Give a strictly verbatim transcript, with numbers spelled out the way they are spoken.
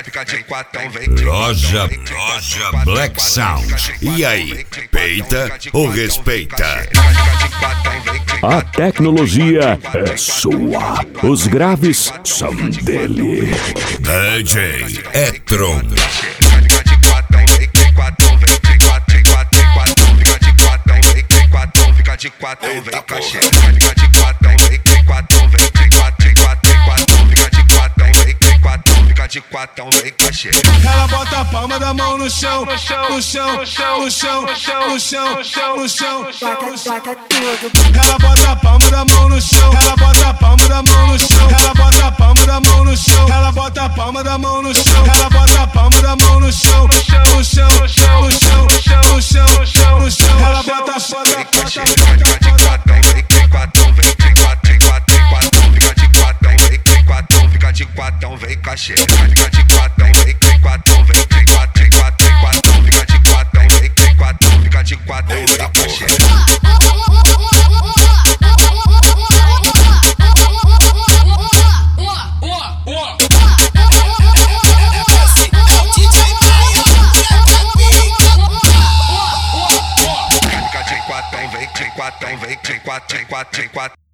Loja, loja Black Sound. E aí, peita ou respeita? A tecnologia é sua, os graves são dele. D J Etron. De quatro, vem cachê. Fica de quatro, vem de quatro, vem de quatro, de quatro, de quatro. Fica de quatro, vem de quatro, fica de quatro, vem cachê. Ela bota a palma da mão no chão, no chão, no chão, no chão, no chão, no chão, no chão, no chão, no chão. Ela bota a palma da mão no chão, ela bota a palma da mão no chão, ela bota a palma da mão no chão, ela bota a palma da mão no chão, ela bota a palma da mão no chão, no chão, no chão, no chão, no chão, no chão, no chão, no chão. Ela bota a palma da de quatro, vem cachê. Fica de quatro, vem de quatro, vem de quatro, de quatro, de quatro. Fica de quatro, vem de quatro, fica de quatro, vem cachê. Fica de quatro, vem de quatro, vem de quatro, de quatro, de quatro.